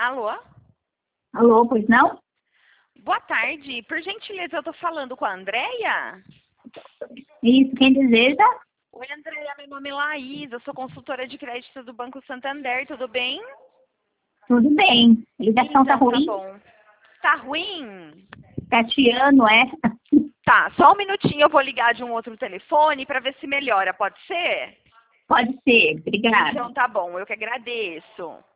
Alô? Alô, pois não? Boa tarde. Por gentileza, eu tô falando com a Andréia? Isso, quem deseja? Oi, Andréia, meu nome é Laís, eu sou consultora de crédito do Banco Santander, tudo bem? Tudo bem. A ligação tá Então, tá ruim? bom. Tá ruim? Tatiano, é? Tá, só um minutinho, eu vou ligar de um outro telefone para ver se melhora, pode ser? Pode ser, obrigada. Então tá bom, eu que agradeço.